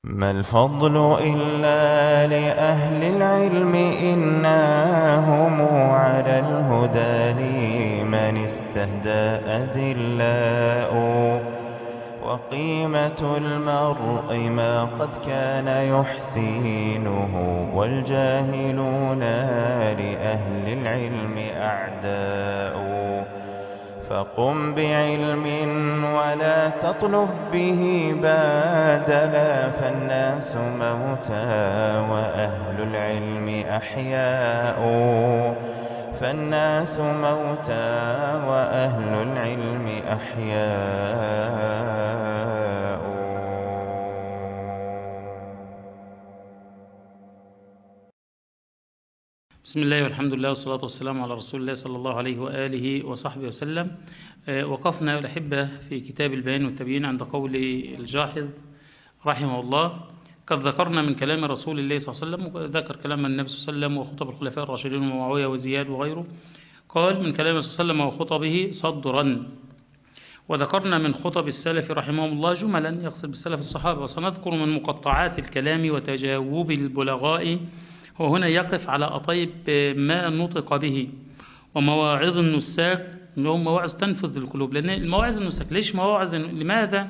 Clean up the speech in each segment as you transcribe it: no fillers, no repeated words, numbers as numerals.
ما الفضل إلا لأهل العلم إنهم على الهدى لمن استهدى أدلاء وقيمة المرء ما قد كان يحسينه والجاهلون لأهل العلم أعداء فقم بعلم ولا تطلب به بادلا فالناس موتى وأهل العلم أحياء فالناس موتى وأهل العلم أحياء. بسم الله والحمد لله والصلاة والسلام على رسول الله صلى الله عليه وآله وصحبه وسلم. وقفنا الأحبة في كتاب البيان والتبيين عند قول الجاحظ رحمه الله. قد ذكرنا من كلام رسول الله صلى الله عليه وسلم، وذكر كلام النبي صلى الله عليه وسلم وخطب الخلفاء الراشدين ومعاوية وزياد وغيره. قال من كلام صلى الله عليه وسلم وخطبه صدرا. وذكرنا من خطب السلف رحمهم الله جملا، يقصد بالسلف الصحابة. وسنذكر من مقطعات الكلام وتجاوب البلغاء، وهنا يقف على أطيب ما نطق به. ومواعظ النساك لهم مواعظ تنفذ القلوب، لأن المواعظ النساك ليش مواعظ؟ لماذا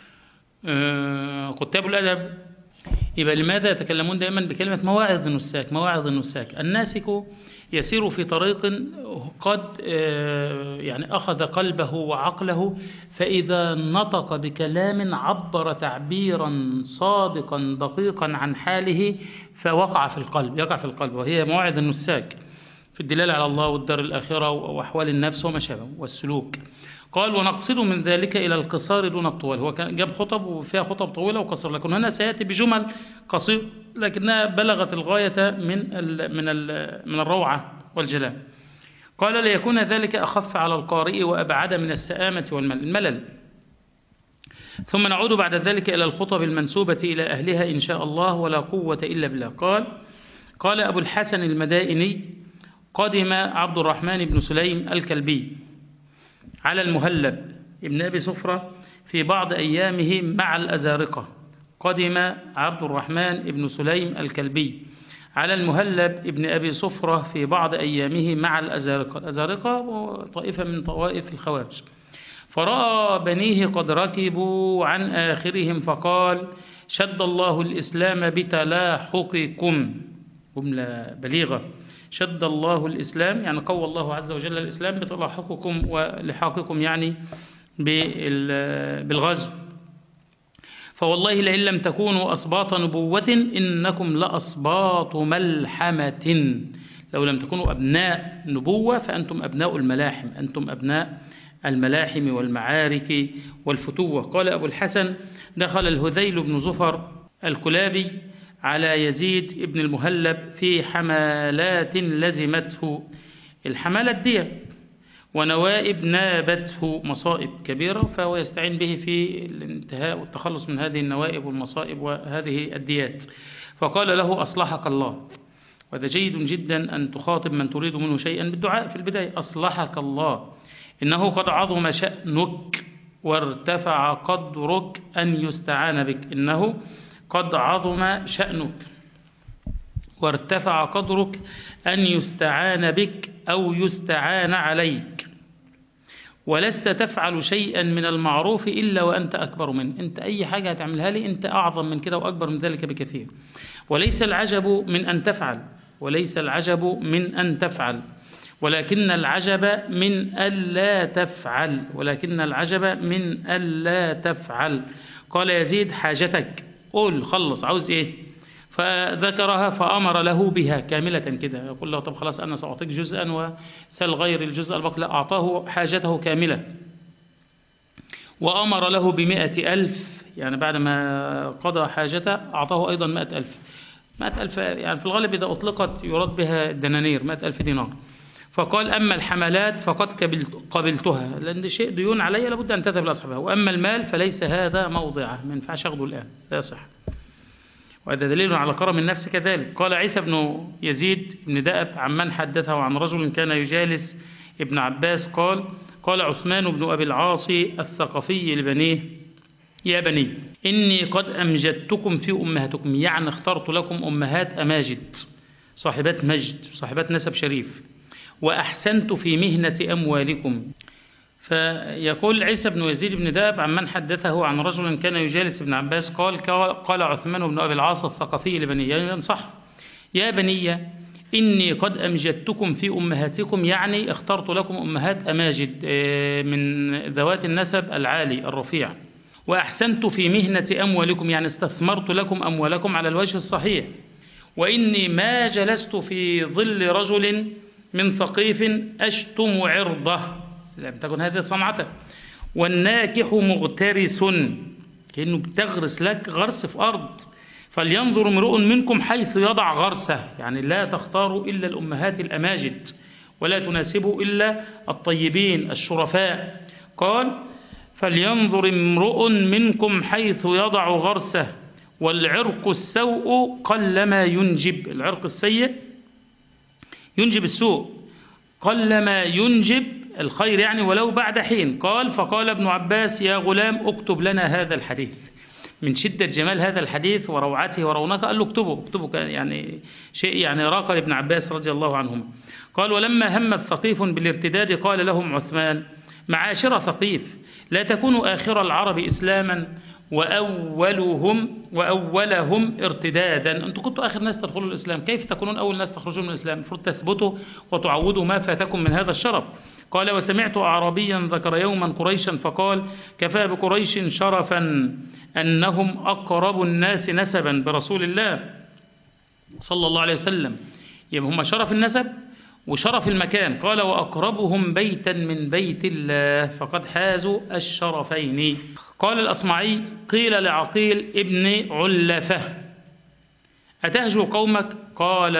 كتاب الأدب يبقى لماذا يتكلمون دائما بكلمة مواعظ النساك؟ مواعظ النساك، الناسك يسير في طريق قد يعني أخذ قلبه وعقله، فإذا نطق بكلام عبر تعبيرا صادقا دقيقا عن حاله فوقع في القلب، يقع في القلب، وهي مواعظ النساك في الدلالة على الله والدار الآخرة وأحوال النفس وما شابه والسلوك. قال ونقصد من ذلك إلى القصار دون الطوال. هو كان جاب خطب وفيها خطب طويلة وقصر، لكن هنا سيأتي بجمل قصير لكنها بلغت الغاية من الروعة والجلال. قال ليكون ذلك أخف على القارئ وأبعد من السآمة والملل. ثم نعود بعد ذلك إلى الخطب المنسوبة إلى أهلها إن شاء الله، ولا قوة إلا بالله. قال أبو الحسن المدائني قدم عبد الرحمن بن سليم الكلبي على المهلب ابن أبي صفرة في بعض أيامه مع الأزارقة. قدم عبد الرحمن بن سليم الكلبي على المهلب ابن أبي صفرة في بعض أيامه مع الأزارقة. الأزارقة طائفة من طوائف الخوارج. فرأى بنيه قد ركبوا عن آخرهم فقال شد الله الإسلام بتلاحقكم. جملة بليغة. شد الله الإسلام يعني قوى الله عز وجل الإسلام بتلاحقكم ولحاقكم يعني بالغزو. فوالله لئن لم تكونوا أصباط نبوة إنكم لأصباط ملحمة. لو لم تكونوا أبناء نبوة فأنتم أبناء الملاحم، أنتم أبناء الملاحم والمعارك والفتوة. قال أبو الحسن دخل الهذيل بن زفر الكلابي على يزيد بن المهلب في حمالات لزمته. الحمالة الدية، ونوائب نابته مصائب كبيرة، فهو يستعين به في الانتهاء والتخلص من هذه النوائب والمصائب وهذه الديات. فقال له أصلحك الله. وهذا جيد جدا أن تخاطب من تريد منه شيئا بالدعاء في البداية. أصلحك الله، إنه قد عظم شأنك وارتفع قدرك أن يستعان بك. إنه قد عظم شأنك وارتفع قدرك أن يستعان بك أو يستعان عليك، ولست تفعل شيئا من المعروف إلا وأنت أكبر منه. أنت أي حاجة هتعملها لي أنت أعظم من كده وأكبر من ذلك بكثير. وليس العجب من أن تفعل، وليس العجب من أن تفعل، ولكن العجب من ألا تفعل، ولكن العجب من ألا تفعل. قال يزيد حاجتك، قول خلص عاوز إيه؟ فذكرها فأمر له بها كاملة كده. يقول له طب خلاص أنا سأعطيك جزءا وسل غير الجزء الباقي. لا، أعطاه حاجته كاملة. وأمر له ب100,000، يعني بعد ما قضى حاجته أعطاه أيضا 100,000. 100,000 يعني في الغالب إذا أطلقت يراد بها الدنانير، 100,000 دينار. فقال أما الحملات فقد قبلتها، لأن شيء ديون علي لابد أن تذهب لأصحابها، وأما المال فليس هذا موضعه، ما ينفعش أخذه الآن، لا يصح. وهذا دليل على كرم النفس كذلك. قال عيسى بن يزيد بن دأب عمن حدثه عن رجل كان يجالس ابن عباس قال عثمان بن أبي العاص الثقفي لبنيه يا بني إني قد أمجدتكم في أمهاتكم، يعني اخترت لكم أمهات أماجد صاحبات مجد صاحبات نسب شريف، وأحسنت في مهنة أموالكم. فيقول عيسى بن يزيد بن داب عمن حدثه عن رجل كان يجالس ابن عباس قال عثمان بن أبي العاص الثقفي لبنيه ينصح: يا بني إني قد أمجدتكم في أمهاتكم، يعني اخترت لكم أمهات أماجد من ذوات النسب العالي الرفيع، وأحسنت في مهنة أموالكم، يعني استثمرت لكم أموالكم على الوجه الصحيح. وإني ما جلست في ظل رجل من ثقيف أشتم عرضه، لم تكن هذه صنعته، والناكح مغترس، كأنه بتغرس لك غرس في أرض، فلينظر امرؤ منكم حيث يضع غرسه، يعني لا تختاروا إلا الأمهات الأماجد، ولا تناسبوا إلا الطيبين الشرفاء. قال: فلينظر امرؤ منكم حيث يضع غرسه، والعرق السوء قلما ينجب، العرق السيء ينجب السوء، قلما ينجب الخير يعني ولو بعد حين. قال: فقال ابن عباس: يا غلام اكتب لنا هذا الحديث. من شدة جمال هذا الحديث وروعته ورونقه قال له اكتبه، كان يعني شيء يعني راق لابن عباس رضي الله عنهما. قال: ولما هم ثقيف بالارتداد قال لهم عثمان: معاشر ثقيف، لا تكونوا آخر العرب إسلاما وأولهم ارتدادا. أنتم كنتوا آخر ناس تدخلوا الإسلام، كيف تكونون أول ناس تخرجون من الإسلام؟ المفروض تثبتوا وتعوضوا ما فاتكم من هذا الشرف. قال: وسمعت أعرابيا ذكر يوما قريشا فقال: كفى بقريش شرفا أنهم أقرب الناس نسبا برسول الله صلى الله عليه وسلم، يبقى هم شرف النسب وشرف المكان. قال: وأقربهم بيتا من بيت الله، فقد حازوا الشرفين. قال الأصمعي: قيل لعقيل ابن علفة: أتهجو قومك؟ قال: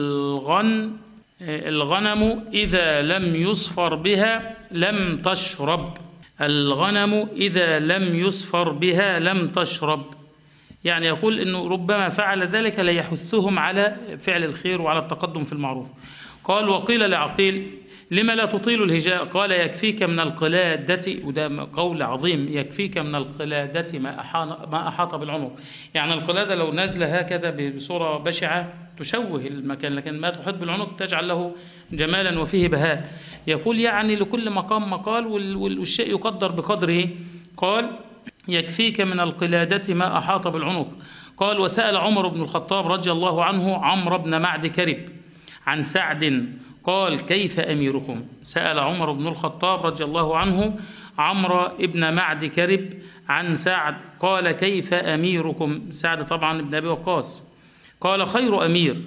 الغنم إذا لم يصفر بها لم تشرب، الغنم إذا لم يصفر بها لم تشرب، يعني يقول إنه ربما فعل ذلك ليحثهم على فعل الخير وعلى التقدم في المعروف. قال: وقيل لعقيل: لما لا تطيل الهجاء؟ قال: يكفيك من القلادة، وده قول عظيم، يكفيك من القلادة ما أحاط بالعنق، يعني القلادة لو نازلة هكذا بصورة بشعة تشوه المكان، لكن ما تحيط بالعنق تجعل له جمالا وفيه بهاء. يقول يعني لكل مقام مقال، والشيء يقدر بقدره. قال: يكفيك من القلادة ما أحاط بالعنق. قال: وسأل عمر بن الخطاب رضي الله عنه عمرو بن معد كرب عن سعد قال: كيف أميركم؟ سأل عمر بن الخطاب رضي الله عنه عمرو بن معد كرب عن سعد قال: كيف أميركم؟ سعد طبعا ابن أبي وقاص. قال: خير أمير،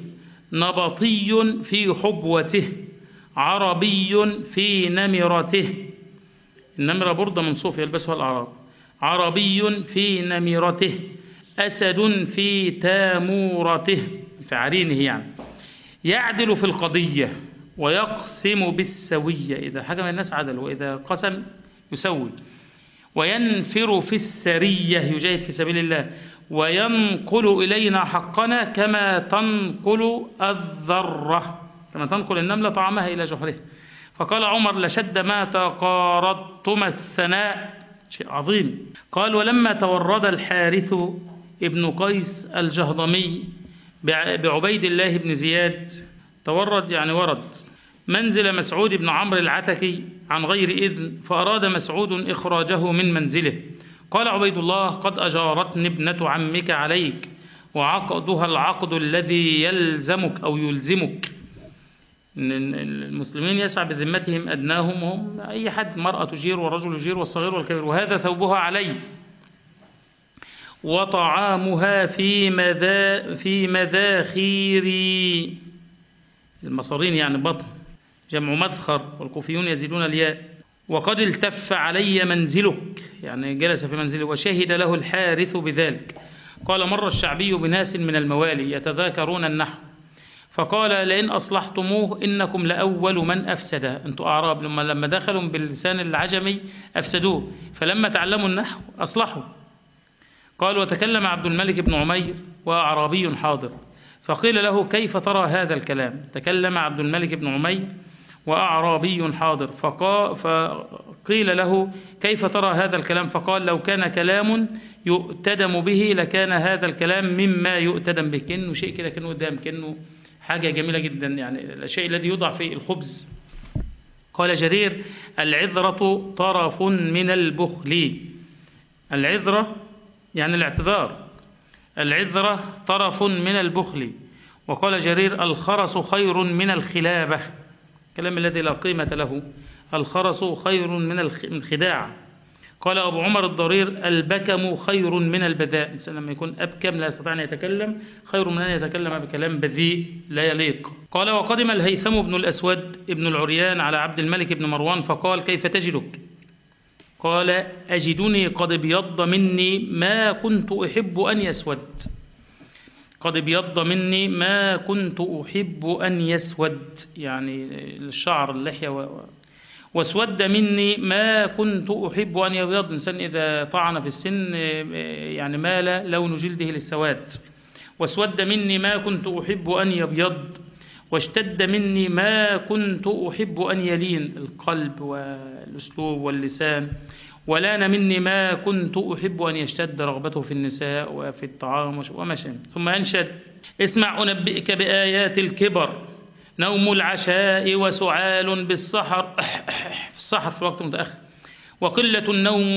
نبطي في حبوته، عربي في نمرته، النمرة بردة من صوف يلبسها الأعراب، عربي في نمرته، أسد في تامورته، في عرينه يعني، يعدل في القضية ويقسم بالسوية، إذا حكم الناس عدل وإذا قسم يسوي، وينفر في السرية يجاهد في سبيل الله، وينقل إلينا حقنا كما تنقل الذرة، كما تنقل النملة طعامها إلى جحرها. فقال عمر: لشد ما تقارضتم الثناء، شيء عظيم. قال: ولما تورد الحارث ابن قيس الجهضمي بعبيد الله بن زياد، تورد يعني ورد، منزل مسعود بن عمرو العتكي عن غير إذن، فأراد مسعود إخراجه من منزله. قال عبيد الله: قد أجارتني ابنة عمك عليك، وعقدها العقد الذي يلزمك أو يلزمك. المسلمين يسعى بذمتهم أدناهم، هم أي حد، مرأة تجير والرجل يجير والصغير والكبير، وهذا ثوبها علي، وطعامها في مذاخيري، المصارين يعني بطن، جمع مذخر، والكوفيون يزيدون الياء. وقد التف علي منزلك، يعني جلس في منزله، وشهد له الحارث بذلك. قال: مر الشعبي بناس من الموالي يتذاكرون النحو، فقال: لئن أصلحتموه إنكم لأول من أفسده. أنتم أعراب لما دخلوا باللسان العجمي أفسدوه، فلما تعلموا النحو أصلحوا. قال: وتكلم عبد الملك بن عمير وأعرابي حاضر، فقيل له: كيف ترى هذا الكلام؟ تكلم عبد الملك بن عمير وأعرابي حاضر. فقيل له كيف ترى هذا الكلام؟ فقال لو كان كلام يؤتدم به لكان هذا الكلام مما يؤتدم به. كأنه شيء كده، كأنه قدام، كأنه حاجة جميلة جدا، يعني الشيء الذي يوضع في الخبز. قال جرير العذرة طرف من البخل. العذرة يعني الاعتذار، العذرة طرف من البخل. وقال جرير الخرس خير من الخلابة، الكلام الذي لا قيمة له، الخرس خير من الخداع. قال أبو عمر الضرير البكم خير من البذاء. الإنسان لما يكون أبكم لا يستطيع أن يتكلم خير من أن يتكلم بكلام بذيء لا يليق. قال وقدم الهيثم بن الأسود ابن العريان على عبد الملك بن مروان فقال كيف تجدك؟ قال أجدني قد ابيض مني ما كنت أحب أن يسود. قد ابيض مني ما كنت أحب أن يسود، يعني الشعر اللحية واسود مني ما كنت أحب أن يبيض. الإنسان إذا طعن في السن يعني مال لون جلده للسواد. واسود مني ما كنت أحب أن يبيض، واشتد مني ما كنت أحب أن يلين، القلب والأسلوب واللسان. ولان مني ما كنت أحب أن يشتد رغبته في النساء وفي الطعام وما شابه. ثم أنشد اسمع أنبئك بآيات الكبر، نوم العشاء وسعال بالسحر في السحر في وقت متأخر، وقلة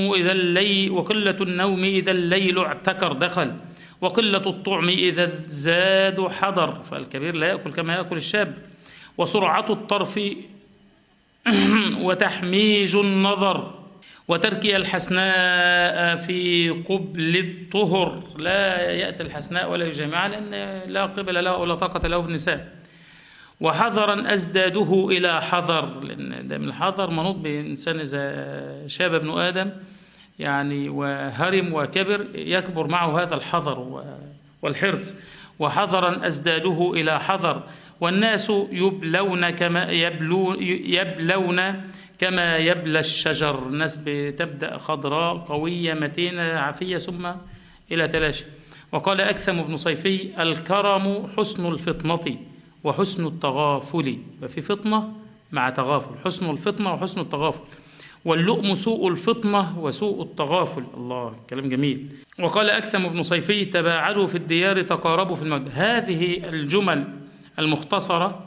النوم إذا الليل اعتكر دخل، وقلة الطعم إذا زاد حضر، فالكبير لا يأكل كما يأكل الشاب، وسرعة الطرف وتحميج النظر، وتركي الحسناء في قبل الطهر، لا يأتي الحسناء ولا يجامع لأن لا قبل له ولا طاقة له بالنساء. وحذرا أزداده إلى حذر، لأن ده من الحذر منوط بإنسان إذا شاب ابن آدم يعني وهرم وكبر يكبر معه هذا الحذر والحرص. وحذرا أزداده إلى حذر، والناس يبلون كما يبلى الشجر. الناس بتبدأ خضراء قوية متينة عافية ثم إلى تلاشي. وقال أكثم بن صيفي الكرم حسن الفطنة وحسن التغافل، ففي فطنة مع تغافل، حسن الفطنة وحسن التغافل. واللؤم سوء الفطنة وسوء التغافل. الله كلام جميل. وقال أكثم بن صيفي تباعدوا في الديار تقاربوا في الموت. هذه الجمل المختصرة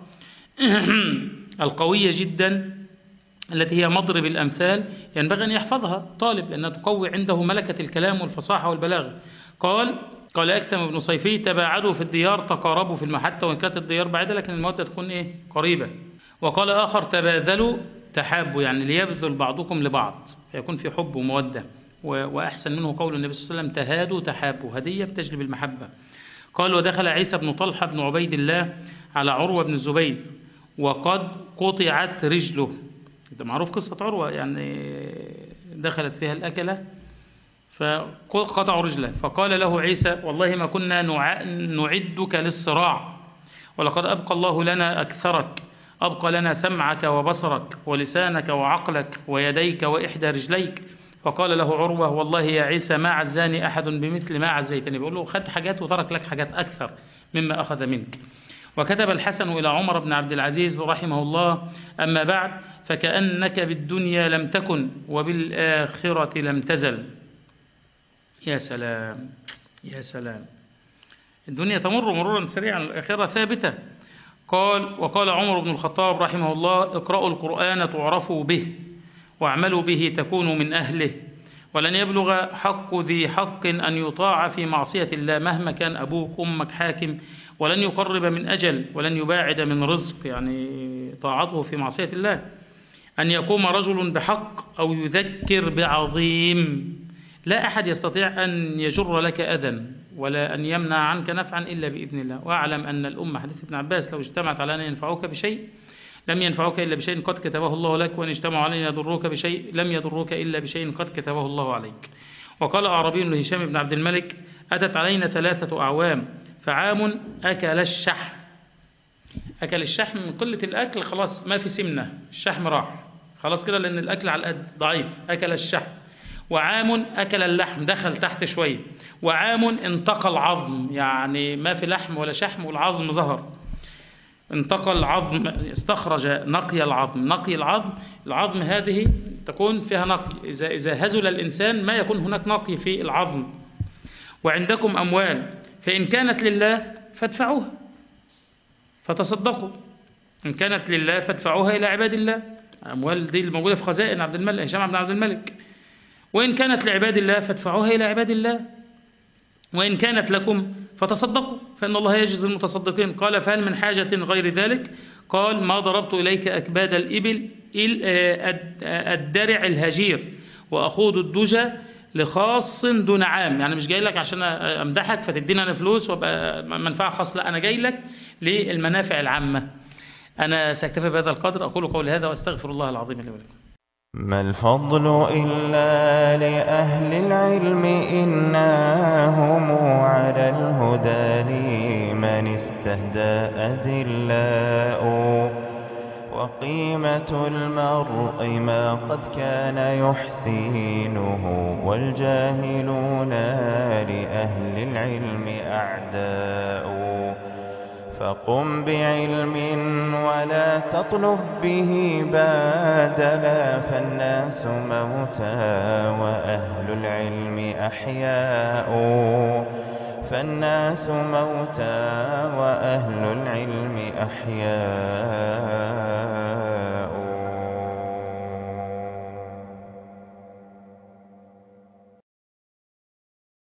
القوية جدا التي هي مضرب الأمثال ينبغي أن يحفظها طالب لأنها تقوي عنده ملكة الكلام والفصاحة والبلاغة. قال أكثم بن صيفي تباعدوا في الديار تقاربوا في المحتة، وإن كانت الديار بعيدة لكن المودة تكون قريبة. وقال آخر تباذلوا تحابوا، يعني ليبذل بعضكم لبعض فيكون في حب ومودة. وأحسن منه قول النبي صلى الله عليه وسلم تهادوا تحابوا، هدية بتجلب المحبة. قال ودخل عيسى بن طلحة بن عبيد الله على عروة بن الزبير وقد قطعت رجله. ده معروف قصة عروة، يعني دخلت فيها الأكلة فقطعوا رجله. فقال له عيسى والله ما كنا نعدك للصراع، ولقد أبقى الله لنا أكثرك، أبقى لنا سمعك وبصرك ولسانك وعقلك ويديك وإحدى رجليك. فقال له عروة والله يا عيسى ما عزاني أحد بمثل ما عزيتني. بيقول له خد حاجات وترك لك حاجات أكثر مما أخذ منك. وكتب الحسن إلى عمر بن عبد العزيز رحمه الله أما بعد فكأنك بالدنيا لم تكن وبالآخرة لم تزل. يا سلام يا سلام، الدنيا تمر مرورا سريعا، الآخرة ثابتة. وقال عمر بن الخطاب رحمه الله اقرأوا القرآن تعرفوا به واعملوا به تكونوا من أهله، ولن يبلغ حق ذي حق أن يطاع في معصية الله مهما كان أبوك أمك حاكم، ولن يقرب من أجل ولن يباعد من رزق، يعني طاعته في معصية الله. أن يقوم رجل بحق أو يذكر بعظيم، لا أحد يستطيع أن يجر لك أذى ولا أن يمنع عنك نفعا إلا بإذن الله. وأعلم أن الأمة حديث ابن عباس لو اجتمعت على أن ينفعوك بشيء لم ينفعوك إلا بشيء قد كتبه الله لك، وإن اجتمعوا على أن يضروك بشيء لم يضروك إلا بشيء قد كتبه الله عليك. وقال أعرابي لهشام بن عبد الملك أتت علينا 3 أعوام فعام أكل الشحم. أكل الشحم من قلة الأكل، خلاص ما في سمنة، الشحم راح خلاص كده لأن الأكل على القد ضعيف، أكل الشحم. وعام أكل اللحم دخل تحت شوية. وعام انتقى العظم، يعني ما في لحم ولا شحم والعظم ظهر. انتقل عظم، استخرج نقي العظم. نقي العظم هذه تكون فيها نقي، إذا هزل الإنسان ما يكون هناك نقي في العظم. وعندكم أموال فإن كانت لله فادفعوها فتصدقوا، إن كانت لله فادفعوها إلى عباد الله. أموال دي الموجودة في خزائن عبد الملك هشام بن عبد الملك. وإن كانت لعباد الله فادفعوها إلى عباد الله، وإن كانت لكم فتصدقوا فإن الله يجزي المتصدقين. قال فهل من حاجة غير ذلك؟ قال ما ضربت إليك أكباد الإبل الدرع الهجير وأخوض الدجى لخاص دون عام. يعني مش جاي لك عشان أمدحك فتدينا أنا فلوس وابقى منفعة خاصة، لا، أنا جاي لك للمنافع العامة. أنا سأكتفي بهذا القدر، أقول قولي هذا وأستغفر الله العظيم لي ولكم. ما الفضل إلا لأهل العلم إنهم على الهدى لمن استهدى أذلاء، وقيمة المرء ما قد كان يحسينه والجاهلون لأهل العلم أعداء. فقم بعلم ولا تطلب به بادلا، فالناس موتى وأهل العلم أحياء. فالناس موتى وأهل العلم أحياء.